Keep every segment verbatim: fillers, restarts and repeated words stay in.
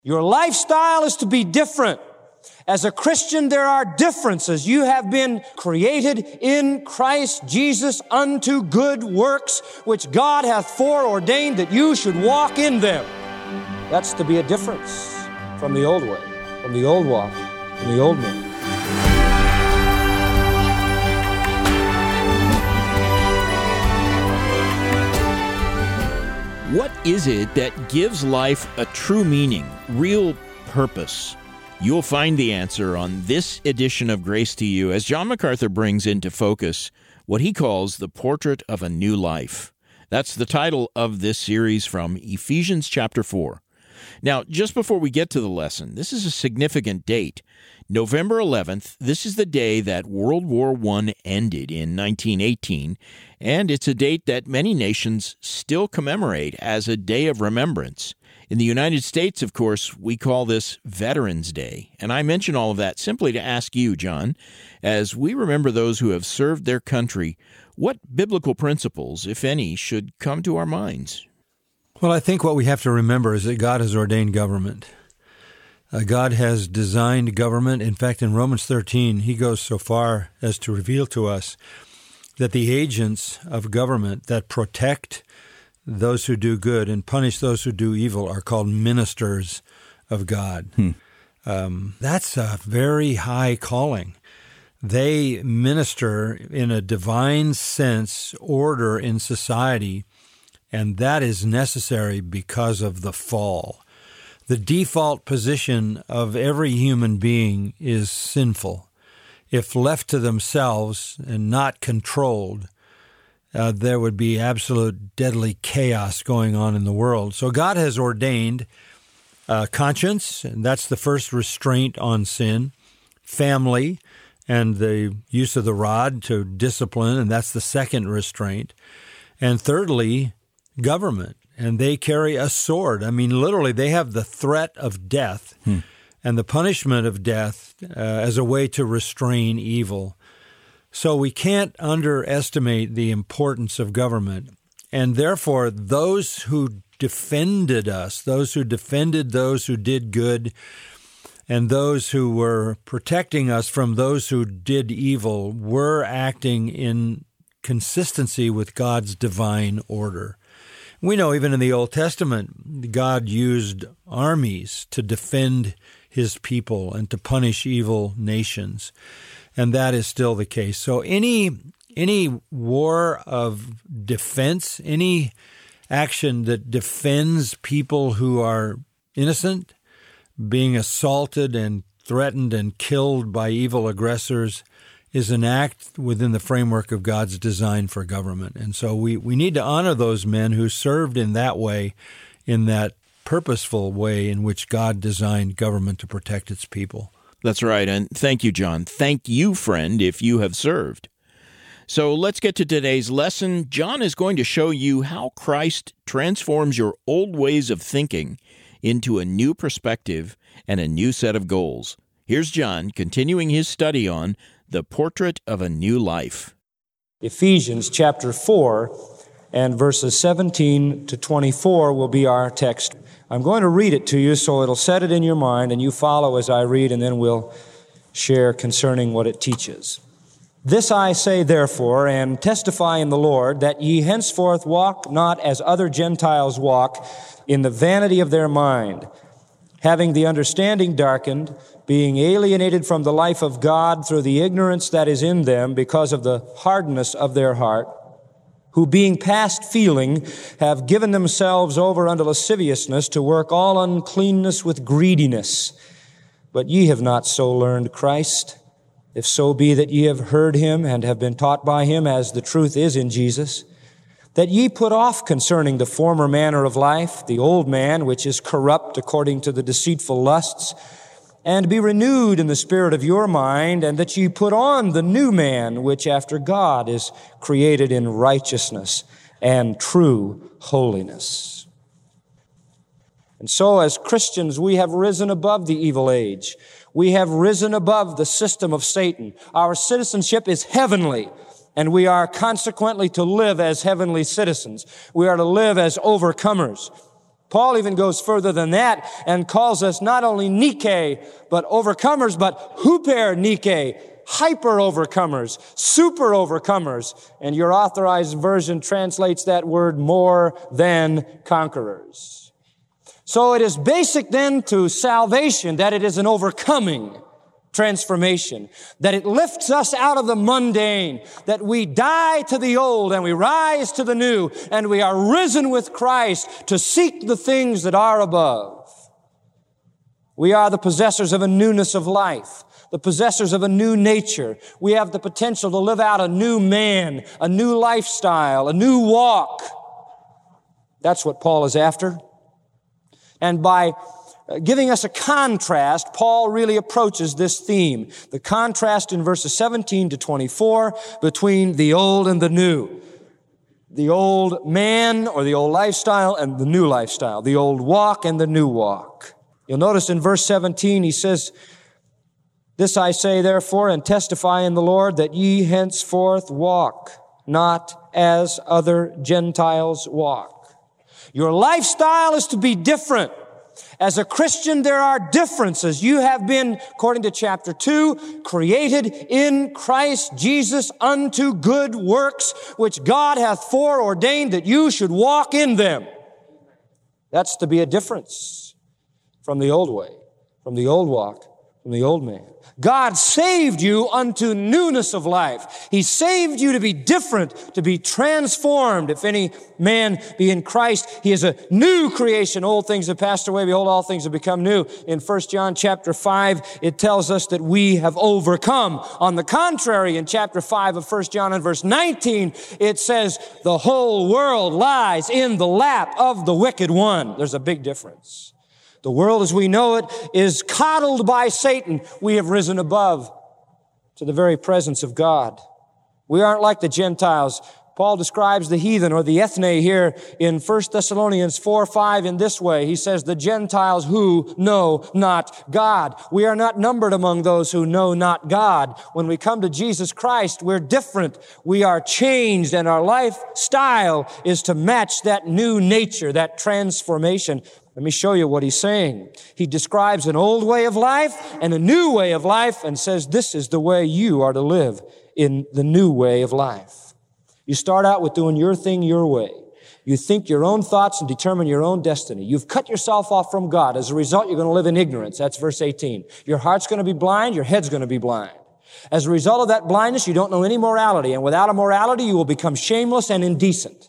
Your lifestyle is to be different. As a Christian, there are differences. You have been created in Christ Jesus unto good works, which God hath foreordained that you should walk in them. That's to be a difference from the old way, from the old walk, from the old man. What is it that gives life a true meaning, real purpose? You'll find the answer on this edition of Grace to You as John MacArthur brings into focus what he calls the portrait of a new life. That's the title of this series from Ephesians chapter four. Now, just before we get to the lesson, this is a significant date. November eleventh, this is the day that World War One ended in nineteen eighteen, and it's a date that many nations still commemorate as a day of remembrance. In the United States, of course, we call this Veterans Day, and I mention all of that simply to ask you, John, as we remember those who have served their country, what biblical principles, if any, should come to our minds? Well, I think what we have to remember is that God has ordained government. Uh, God has designed government. In fact, in Romans thirteen, he goes so far as to reveal to us that the agents of government that protect those who do good and punish those who do evil are called ministers of God. Hmm. Um, that's a very high calling. They minister in a divine sense order in society, and that is necessary because of the fall. The default position of every human being is sinful. If left to themselves and not controlled, uh, there would be absolute deadly chaos going on in the world. So God has ordained uh, conscience, and that's the first restraint on sin, family, and the use of the rod to discipline, and that's the second restraint, and thirdly, government. And they carry a sword. I mean, literally, they have the threat of death hmm. and the punishment of death uh, as a way to restrain evil. So we can't underestimate the importance of government. And therefore, those who defended us, those who defended those who did good, and those who were protecting us from those who did evil were acting in consistency with God's divine order. We know even in the Old Testament, God used armies to defend his people and to punish evil nations, and that is still the case. So any any war of defense, any action that defends people who are innocent, being assaulted and threatened and killed by evil aggressors, is an act within the framework of God's design for government. And so we, we need to honor those men who served in that way, in that purposeful way in which God designed government to protect its people. That's right. And thank you, John. Thank you, friend, if you have served. So let's get to today's lesson. John is going to show you how Christ transforms your old ways of thinking into a new perspective and a new set of goals. Here's John continuing his study on the portrait of a new life. Ephesians chapter four and verses seventeen to twenty-four will be our text. I'm going to read it to you so it'll set it in your mind and you follow as I read, and then we'll share concerning what it teaches. This I say therefore, and testify in the Lord, that ye henceforth walk not as other Gentiles walk, in the vanity of their mind, having the understanding darkened, being alienated from the life of God through the ignorance that is in them because of the hardness of their heart, who being past feeling have given themselves over unto lasciviousness to work all uncleanness with greediness. But ye have not so learned Christ, if so be that ye have heard him and have been taught by him, as the truth is in Jesus, that ye put off concerning the former manner of life, the old man which is corrupt according to the deceitful lusts, and be renewed in the spirit of your mind, and that ye put on the new man, which after God is created in righteousness and true holiness. And so as Christians, we have risen above the evil age. We have risen above the system of Satan. Our citizenship is heavenly, and we are consequently to live as heavenly citizens. We are to live as overcomers. Paul even goes further than that and calls us not only Nike, but overcomers, but huper Nike, hyper overcomers, super overcomers. And your Authorized Version translates that word more than conquerors. So it is basic then to salvation that it is an overcoming transformation, that it lifts us out of the mundane, that we die to the old and we rise to the new, and we are risen with Christ to seek the things that are above. We are the possessors of a newness of life, the possessors of a new nature. We have the potential to live out a new man, a new lifestyle, a new walk. That's what Paul is after. And by giving us a contrast, Paul really approaches this theme. The contrast in verses seventeen to twenty-four between the old and the new. The old man or the old lifestyle and the new lifestyle. The old walk and the new walk. You'll notice in verse seventeen, he says, "This I say therefore and testify in the Lord that ye henceforth walk not as other Gentiles walk." Your lifestyle is to be different. As a Christian, there are differences. You have been, according to chapter two, created in Christ Jesus unto good works, which God hath foreordained that you should walk in them. That's to be a difference from the old way, from the old walk, from the old man. God saved you unto newness of life. He saved you to be different, to be transformed. If any man be in Christ, he is a new creation. Old things have passed away. Behold, all things have become new. In First John chapter five, it tells us that we have overcome. On the contrary, in chapter five of First John and verse nineteen, it says, the whole world lies in the lap of the wicked one. There's a big difference. The world as we know it is coddled by Satan. We have risen above to the very presence of God. We aren't like the Gentiles. Paul describes the heathen or the ethne here in First Thessalonians four five in this way. He says, the Gentiles who know not God. We are not numbered among those who know not God. When we come to Jesus Christ, we're different. We are changed, and our lifestyle is to match that new nature, that transformation. Let me show you what he's saying. He describes an old way of life and a new way of life and says this is the way you are to live in the new way of life. You start out with doing your thing your way. You think your own thoughts and determine your own destiny. You've cut yourself off from God. As a result, you're going to live in ignorance. That's verse eighteen. Your heart's going to be blind. Your head's going to be blind. As a result of that blindness, you don't know any morality. And without a morality, you will become shameless and indecent.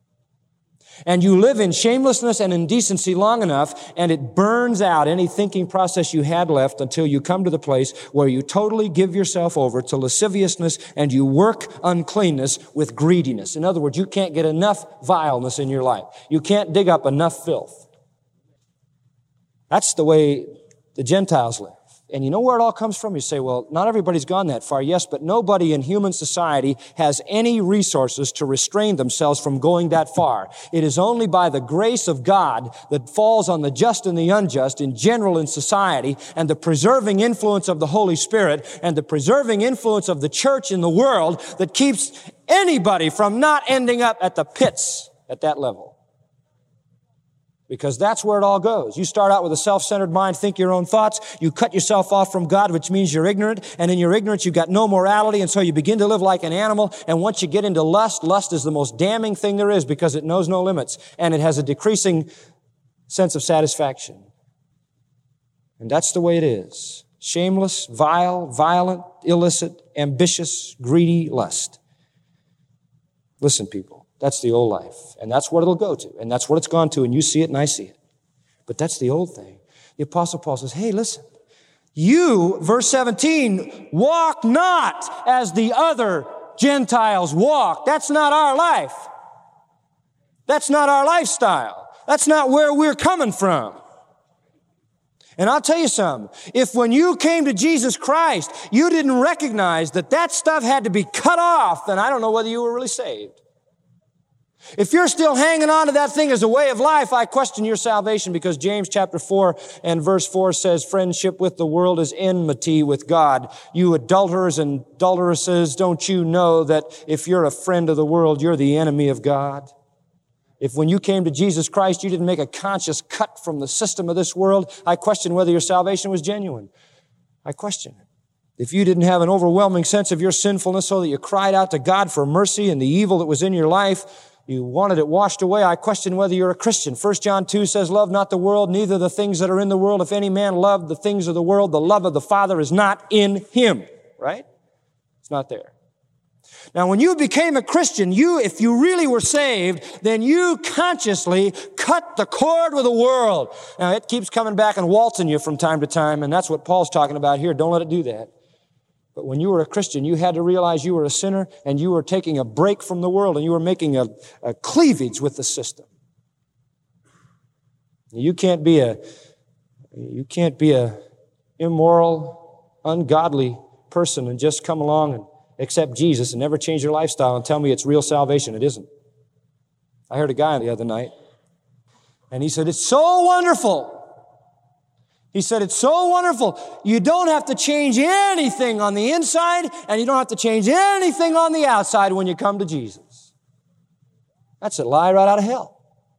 And you live in shamelessness and indecency long enough, and it burns out any thinking process you had left until you come to the place where you totally give yourself over to lasciviousness and you work uncleanness with greediness. In other words, you can't get enough vileness in your life. You can't dig up enough filth. That's the way the Gentiles live. And you know where it all comes from? You say, well, not everybody's gone that far. Yes, but nobody in human society has any resources to restrain themselves from going that far. It is only by the grace of God that falls on the just and the unjust in general in society, and the preserving influence of the Holy Spirit and the preserving influence of the church in the world that keeps anybody from not ending up at the pits at that level. Because that's where it all goes. You start out with a self-centered mind, think your own thoughts. You cut yourself off from God, which means you're ignorant. And in your ignorance, you've got no morality. And so you begin to live like an animal. And once you get into lust, lust is the most damning thing there is because it knows no limits. And it has a decreasing sense of satisfaction. And that's the way it is. Shameless, vile, violent, illicit, ambitious, greedy lust. Listen, people. That's the old life. And that's what it'll go to. And that's what it's gone to. And you see it and I see it. But that's the old thing. The Apostle Paul says, hey, listen. You, verse seventeen, walk not as the other Gentiles walk. That's not our life. That's not our lifestyle. That's not where we're coming from. And I'll tell you something. If when you came to Jesus Christ, you didn't recognize that that stuff had to be cut off, then I don't know whether you were really saved. If you're still hanging on to that thing as a way of life, I question your salvation, because James chapter four and verse four says, friendship with the world is enmity with God. You adulterers and adulteresses, don't you know that if you're a friend of the world, you're the enemy of God? If when you came to Jesus Christ, you didn't make a conscious cut from the system of this world, I question whether your salvation was genuine. I question it. If you didn't have an overwhelming sense of your sinfulness so that you cried out to God for mercy and the evil that was in your life, you wanted it washed away, I question whether you're a Christian. First John two says, love not the world, neither the things that are in the world. If any man love the things of the world, the love of the Father is not in him. Right? It's not there. Now, when you became a Christian, you, if you really were saved, then you consciously cut the cord with the world. Now, it keeps coming back and waltzing you from time to time, and that's what Paul's talking about here. Don't let it do that. But when you were a Christian, you had to realize you were a sinner, and you were taking a break from the world, and you were making a, a cleavage with the system. You can't be a, you can't be a immoral, ungodly person and just come along and accept Jesus and never change your lifestyle and tell me it's real salvation. It isn't. I heard a guy the other night, and he said, it's so wonderful. He said, it's so wonderful. You don't have to change anything on the inside, and you don't have to change anything on the outside when you come to Jesus. That's a lie right out of hell.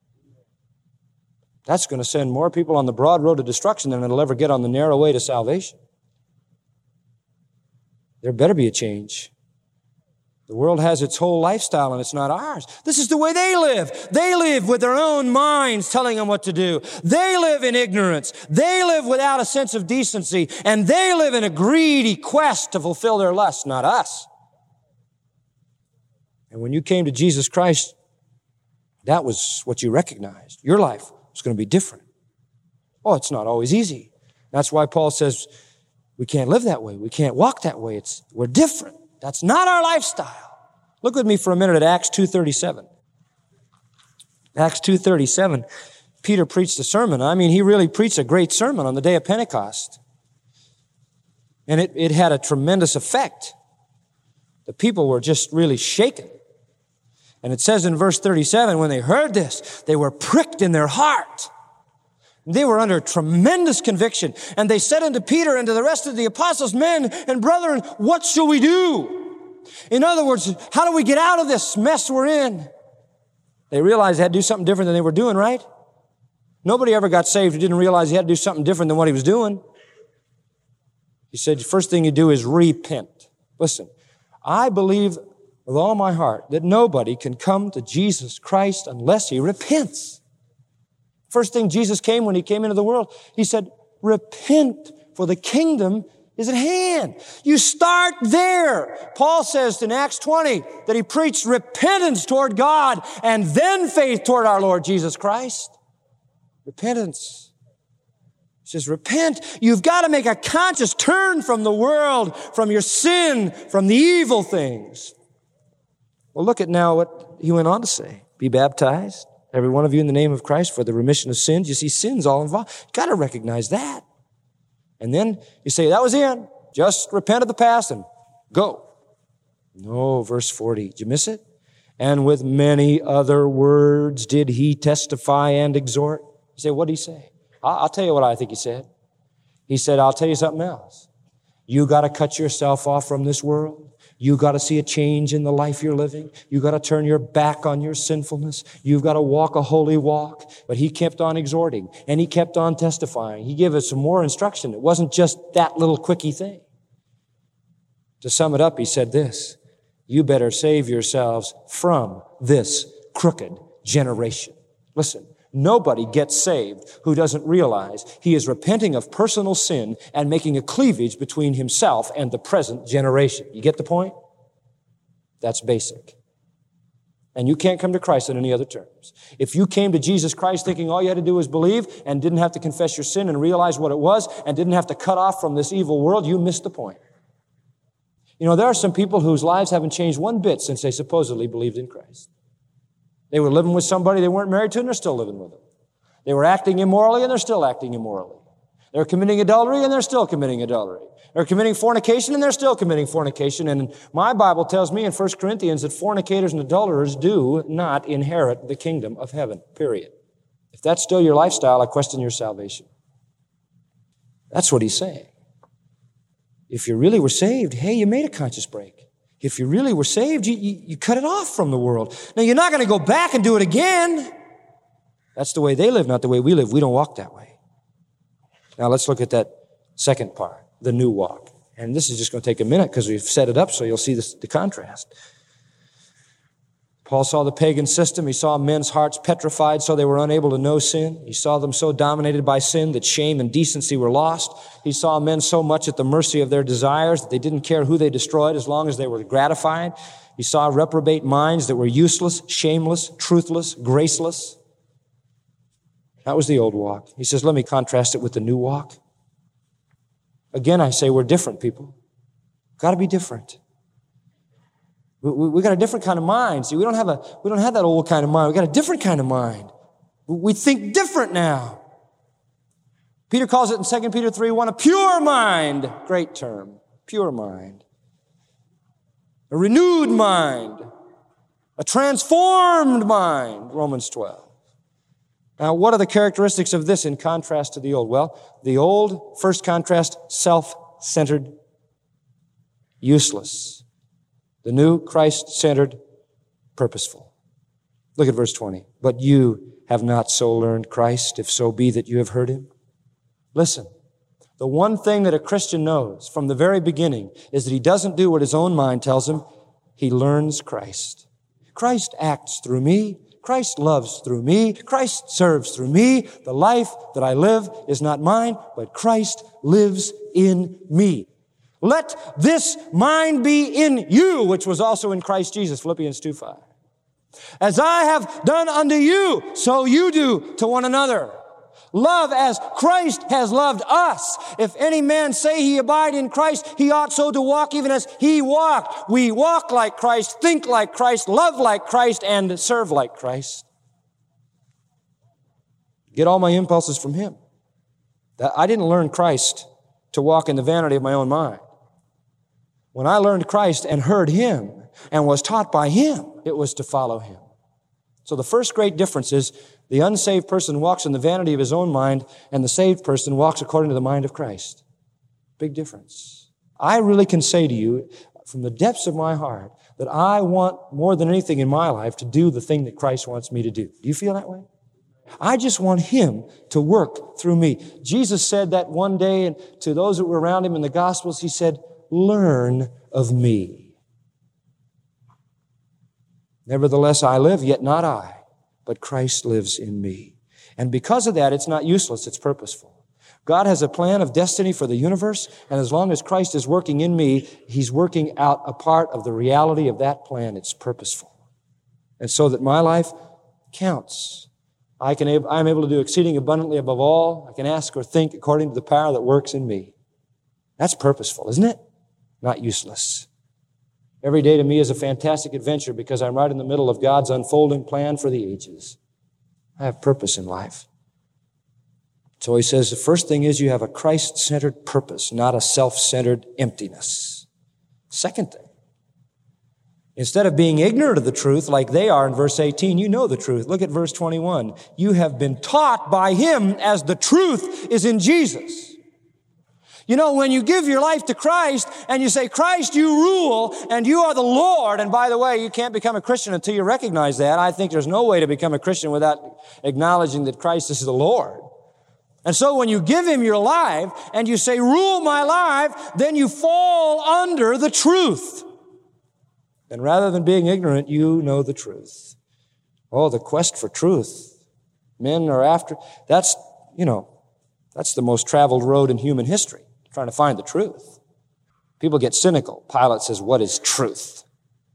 That's going to send more people on the broad road to destruction than it'll ever get on the narrow way to salvation. There better be a change. The world has its whole lifestyle and it's not ours. This is the way they live. They live with their own minds telling them what to do. They live in ignorance. They live without a sense of decency. And they live in a greedy quest to fulfill their lusts, not us. And when you came to Jesus Christ, that was what you recognized. Your life was going to be different. Oh, it's not always easy. That's why Paul says, we can't live that way. We can't walk that way. It's, we're different. That's not our lifestyle. Look with me for a minute at Acts two thirty-seven. Acts two thirty-seven. Peter preached a sermon. I mean, he really preached a great sermon on the day of Pentecost. And it, it had a tremendous effect. The people were just really shaken. And it says in verse thirty-seven, when they heard this, they were pricked in their heart. They were under tremendous conviction. And they said unto Peter and to the rest of the apostles, men and brethren, what shall we do? In other words, how do we get out of this mess we're in? They realized they had to do something different than they were doing, right? Nobody ever got saved who didn't realize he had to do something different than what he was doing. He said, the first thing you do is repent. Listen, I believe with all my heart that nobody can come to Jesus Christ unless he repents. First thing Jesus came when he came into the world, he said, repent, for the kingdom is at hand. You start there. Paul says in Acts twenty that he preached repentance toward God and then faith toward our Lord Jesus Christ. Repentance. He says, repent. You've got to make a conscious turn from the world, from your sin, from the evil things. Well, look at now what he went on to say. Be baptized, every one of you, in the name of Christ for the remission of sins. You see, sin's all involved. You've got to recognize that. And then you say, that was it. Just repent of the past and go. No, verse forty. Did you miss it? And with many other words did he testify and exhort. You say, what did he say? I'll tell you what I think he said. He said, I'll tell you something else. You got to cut yourself off from this world. You got to see a change in the life you're living. You got to turn your back on your sinfulness. You've got to walk a holy walk. But he kept on exhorting and he kept on testifying. He gave us some more instruction. It wasn't just that little quickie thing. To sum it up, he said this, you better save yourselves from this crooked generation. Listen, nobody gets saved who doesn't realize he is repenting of personal sin and making a cleavage between himself and the present generation. You get the point? That's basic. And you can't come to Christ in any other terms. If you came to Jesus Christ thinking all you had to do was believe and didn't have to confess your sin and realize what it was and didn't have to cut off from this evil world, you missed the point. You know, there are some people whose lives haven't changed one bit since they supposedly believed in Christ. They were living with somebody they weren't married to, and they're still living with them. They were acting immorally, and they're still acting immorally. They're committing adultery, and they're still committing adultery. They're committing fornication, and they're still committing fornication. And my Bible tells me in First Corinthians that fornicators and adulterers do not inherit the kingdom of heaven, period. If that's still your lifestyle, I question your salvation. That's what he's saying. If you really were saved, hey, you made a conscious break. If you really were saved, you, you, you cut it off from the world. Now, you're not going to go back and do it again. That's the way they live, not the way we live. We don't walk that way. Now, let's look at that second part, the new walk. And this is just going to take a minute because we've set it up so you'll see this, the contrast. Paul saw the pagan system. He saw men's hearts petrified so they were unable to know sin. He saw them so dominated by sin that shame and decency were lost. He saw men so much at the mercy of their desires that they didn't care who they destroyed as long as they were gratified. He saw reprobate minds that were useless, shameless, truthless, graceless. That was the old walk. He says, let me contrast it with the new walk. Again, I say we're different people. Got to be different. We, we, we got a different kind of mind. See, we don't have a, we don't have that old kind of mind. We got a different kind of mind. We think different now. Peter calls it in Second Peter three one, a pure mind. Great term. Pure mind. A renewed mind. A transformed mind. Romans twelve. Now, what are the characteristics of this in contrast to the old? Well, the old, first contrast, self-centered, useless. The new, Christ-centered, purposeful. Look at verse twenty. But you have not so learned Christ, if so be that you have heard him. Listen, the one thing that a Christian knows from the very beginning is that he doesn't do what his own mind tells him. He learns Christ. Christ acts through me. Christ loves through me. Christ serves through me. The life that I live is not mine, but Christ lives in me. Let this mind be in you, which was also in Christ Jesus, Philippians two five. As I have done unto you, so you do to one another. Love as Christ has loved us. If any man say he abide in Christ, he ought so to walk even as he walked. We walk like Christ, think like Christ, love like Christ, and serve like Christ. Get all my impulses from him. I didn't learn Christ to walk in the vanity of my own mind. When I learned Christ and heard him and was taught by him, it was to follow him. So the first great difference is the unsaved person walks in the vanity of his own mind, and the saved person walks according to the mind of Christ. Big difference. I really can say to you from the depths of my heart that I want more than anything in my life to do the thing that Christ wants me to do. Do you feel that way? I just want him to work through me. Jesus said that one day, and to those that were around him in the Gospels, he said, learn of me. Nevertheless, I live, yet not I, but Christ lives in me. And because of that, it's not useless, it's purposeful. God has a plan of destiny for the universe, and as long as Christ is working in me, he's working out a part of the reality of that plan. It's purposeful. And so that my life counts. I can, I'm able to do exceeding abundantly above all I can ask or think according to the power that works in me. That's purposeful, isn't it? Not useless. Every day to me is a fantastic adventure because I'm right in the middle of God's unfolding plan for the ages. I have purpose in life. So he says the first thing is you have a Christ-centered purpose, not a self-centered emptiness. Second thing, instead of being ignorant of the truth like they are in verse eighteen, you know the truth. Look at verse twenty-one. You have been taught by him as the truth is in Jesus. You know, when you give your life to Christ and you say, Christ, you rule and you are the Lord. And by the way, you can't become a Christian until you recognize that. I think there's no way to become a Christian without acknowledging that Christ is the Lord. And so when you give him your life and you say, rule my life, then you fall under the truth. And rather than being ignorant, you know the truth. Oh, the quest for truth. Men are after, that's, you know, that's the most traveled road in human history. Trying to find the truth. People get cynical. Pilate says, what is truth?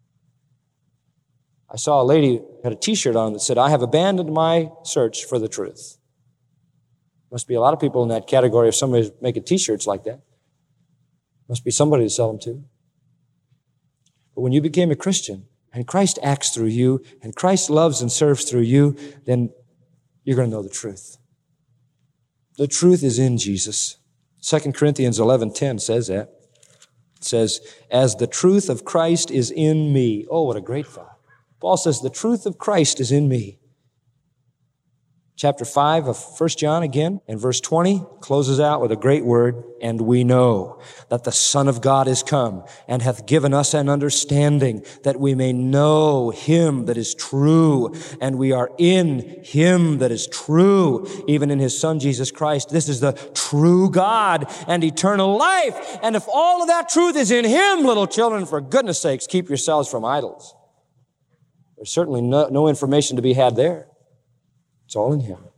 I saw a lady who had a t-shirt on that said, I have abandoned my search for the truth. Must be a lot of people in that category if somebody's making t-shirts like that. Must be somebody to sell them to. But when you became a Christian and Christ acts through you and Christ loves and serves through you, then you're going to know the truth. The truth is in Jesus. Second Corinthians eleven ten says that. It says, as the truth of Christ is in me. Oh, what a great thought. Paul says, the truth of Christ is in me. Chapter five of First John again, and verse twenty closes out with a great word, and we know that the Son of God is come and hath given us an understanding that we may know him that is true, and we are in him that is true, even in his Son Jesus Christ. This is the true God and eternal life. And if all of that truth is in him, little children, for goodness sakes, keep yourselves from idols. There's certainly no, no information to be had there. It's all in him.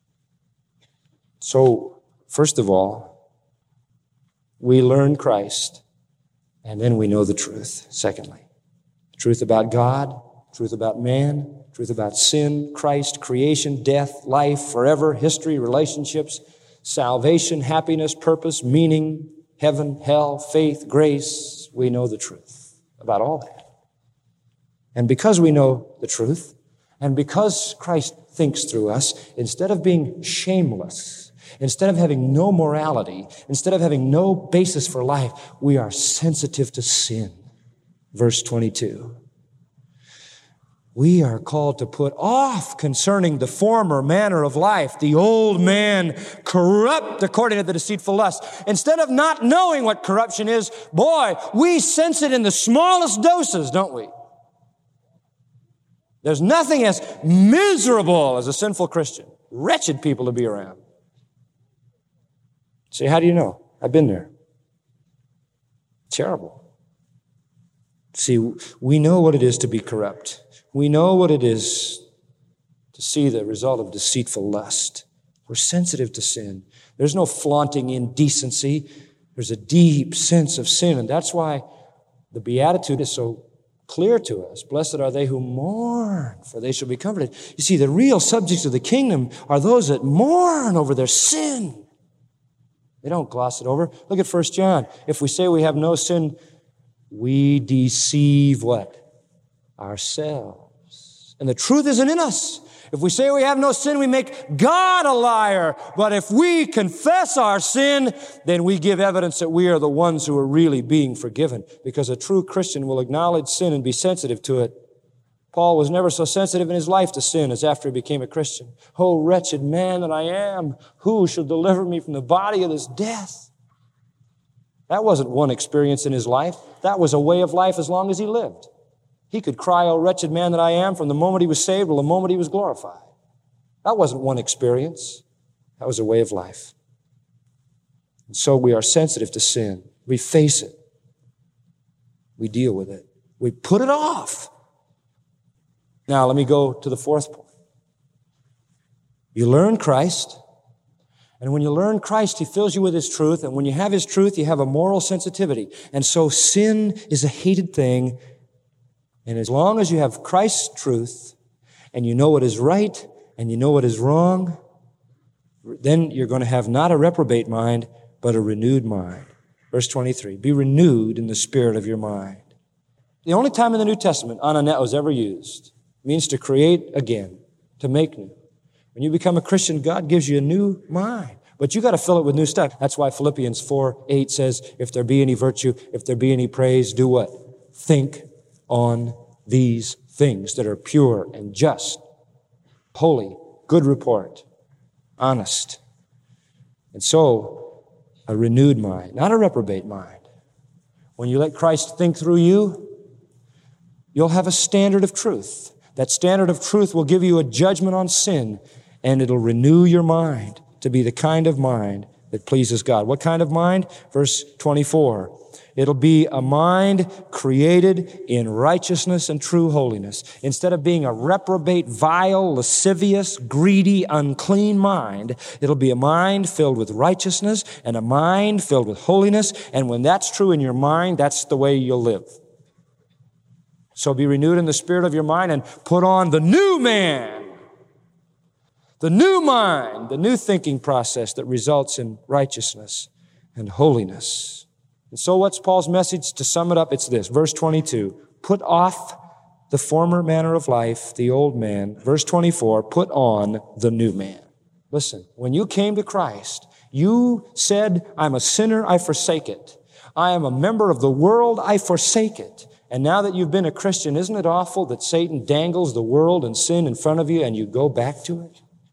So, first of all, we learn Christ, and then we know the truth. Secondly, truth about God, truth about man, truth about sin, Christ, creation, death, life, forever, history, relationships, salvation, happiness, purpose, meaning, heaven, hell, faith, grace. We know the truth about all that. And because we know the truth, and because Christ thinks through us, instead of being shameless, instead of having no morality, instead of having no basis for life, we are sensitive to sin. Verse twenty-two. We are called to put off concerning the former manner of life, the old man corrupt according to the deceitful lust. Instead of not knowing what corruption is, boy, we sense it in the smallest doses, don't we? There's nothing as miserable as a sinful Christian. Wretched people to be around. Say, how do you know? I've been there. Terrible. See, we know what it is to be corrupt. We know what it is to see the result of deceitful lust. We're sensitive to sin. There's no flaunting indecency. There's a deep sense of sin, and that's why the Beatitude is so clear to us. Blessed are they who mourn, for they shall be comforted. You see, the real subjects of the kingdom are those that mourn over their sin. They don't gloss it over. Look at First John. If we say we have no sin, we deceive what? Ourselves. And the truth isn't in us. If we say we have no sin, we make God a liar. But if we confess our sin, then we give evidence that we are the ones who are really being forgiven. Because a true Christian will acknowledge sin and be sensitive to it. Paul was never so sensitive in his life to sin as after he became a Christian. Oh, wretched man that I am, who shall deliver me from the body of this death? That wasn't one experience in his life. That was a way of life as long as he lived. He could cry, oh, wretched man that I am, from the moment he was saved till the moment he was glorified. That wasn't one experience. That was a way of life. And so we are sensitive to sin. We face it. We deal with it. We put it off. Now, let me go to the fourth point. You learn Christ, and when you learn Christ, he fills you with his truth, and when you have his truth, you have a moral sensitivity. And so sin is a hated thing. And as long as you have Christ's truth and you know what is right and you know what is wrong, then you're going to have not a reprobate mind, but a renewed mind. Verse twenty-three, be renewed in the spirit of your mind. The only time in the New Testament ananet was ever used means to create again, to make new. When you become a Christian, God gives you a new mind. But you got to fill it with new stuff. That's why Philippians four eight says, if there be any virtue, if there be any praise, do what? Think on these things that are pure and just, holy, good report, honest. And so, a renewed mind, not a reprobate mind. When you let Christ think through you, you'll have a standard of truth. That standard of truth will give you a judgment on sin, and it'll renew your mind to be the kind of mind that pleases God. What kind of mind? Verse twenty-four. It'll be a mind created in righteousness and true holiness. Instead of being a reprobate, vile, lascivious, greedy, unclean mind, it'll be a mind filled with righteousness and a mind filled with holiness. And when that's true in your mind, that's the way you'll live. So be renewed in the spirit of your mind and put on the new man, the new mind, the new thinking process that results in righteousness and holiness. And so what's Paul's message? To sum it up, it's this. Verse twenty-two, put off the former manner of life, the old man. Verse twenty-four, put on the new man. Listen, when you came to Christ, you said, I'm a sinner, I forsake it. I am a member of the world, I forsake it. And now that you've been a Christian, isn't it awful that Satan dangles the world and sin in front of you and you go back to it?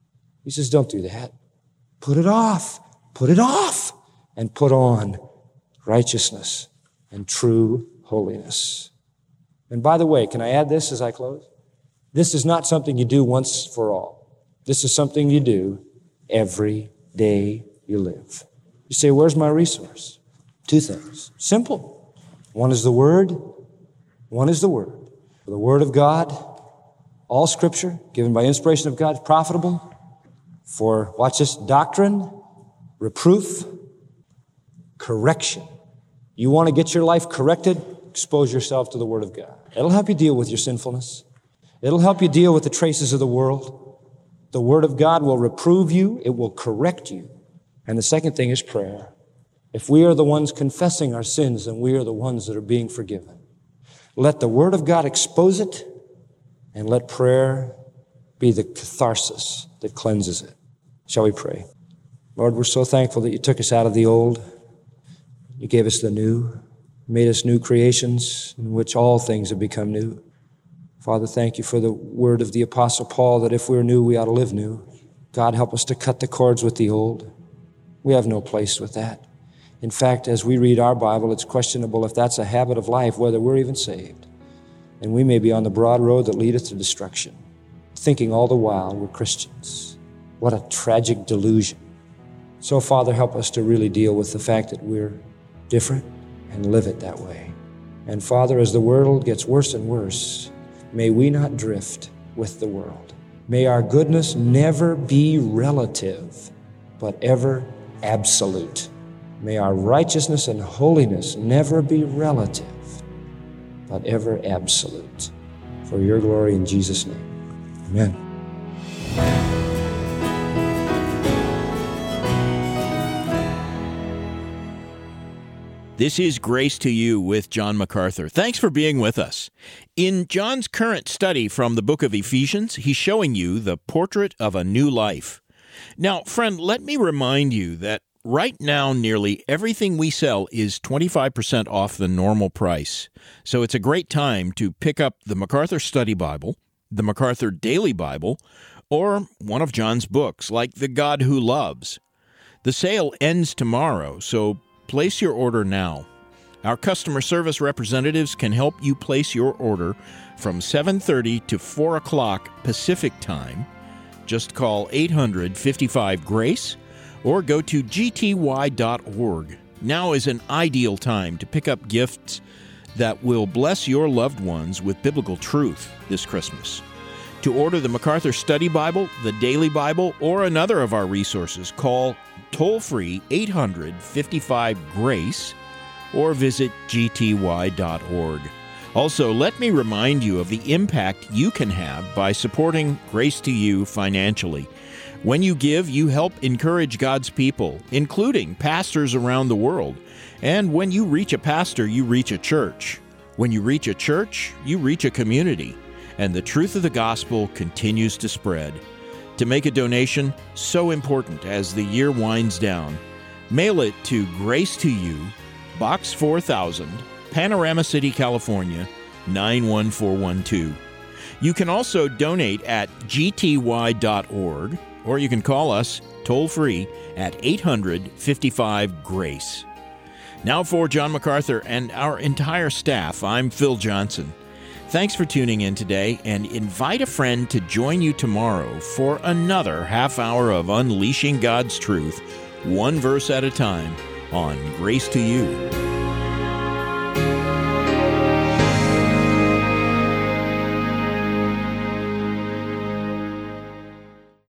He says, don't do that. Put it off. Put it off. And put on righteousness and true holiness. And by the way, can I add this as I close? This is not something you do once for all. This is something you do every day you live. You say, where's my resource? Two things. Simple. One is the Word. One is the Word. The Word of God, all Scripture, given by inspiration of God, is profitable for, watch this, doctrine, reproof, correction. You want to get your life corrected? Expose yourself to the Word of God. It'll help you deal with your sinfulness. It'll help you deal with the traces of the world. The Word of God will reprove you. It will correct you. And the second thing is prayer. If we are the ones confessing our sins, then we are the ones that are being forgiven. Let the Word of God expose it, and let prayer be the catharsis that cleanses it. Shall we pray? Lord, we're so thankful that you took us out of the old. You gave us the new, made us new creations in which all things have become new. Father, thank you for the word of the Apostle Paul that if we're new, we ought to live new. God, help us to cut the cords with the old. We have no place with that. In fact, as we read our Bible, it's questionable if that's a habit of life, whether we're even saved. And we may be on the broad road that leadeth to destruction, thinking all the while we're Christians. What a tragic delusion. So, Father, help us to really deal with the fact that we're different and live it that way. And, Father, as the world gets worse and worse, may we not drift with the world. May our goodness never be relative, but ever absolute. May our righteousness and holiness never be relative, but ever absolute. For your glory in Jesus' name. Amen. This is Grace to You with John MacArthur. Thanks for being with us. In John's current study from the book of Ephesians, he's showing you the portrait of a new life. Now, friend, let me remind you that right now, nearly everything we sell is twenty-five percent off the normal price. So it's a great time to pick up the MacArthur Study Bible, the MacArthur Daily Bible, or one of John's books, like The God Who Loves. The sale ends tomorrow, so place your order now. Our customer service representatives can help you place your order from seven thirty to four o'clock Pacific Time. Just call eight hundred, fifty-five, GRACE or go to G T Y dot org. Now is an ideal time to pick up gifts that will bless your loved ones with biblical truth this Christmas. To order the MacArthur Study Bible, the Daily Bible, or another of our resources, call toll-free eight hundred, fifty-five, GRACE or visit G T Y dot org. Also, let me remind you of the impact you can have by supporting Grace to You financially. When you give, you help encourage God's people, including pastors around the world. And when you reach a pastor, you reach a church. When you reach a church, you reach a community. And the truth of the gospel continues to spread. To make a donation, so important as the year winds down, mail it to Grace to You, Box four thousand, Panorama City, California, nine one four one two. You can also donate at G T Y dot org, or you can call us toll-free at eight hundred, fifty-five, GRACE. Now for John MacArthur and our entire staff, I'm Phil Johnson. Thanks for tuning in today, and invite a friend to join you tomorrow for another half hour of unleashing God's truth, one verse at a time, on Grace to You.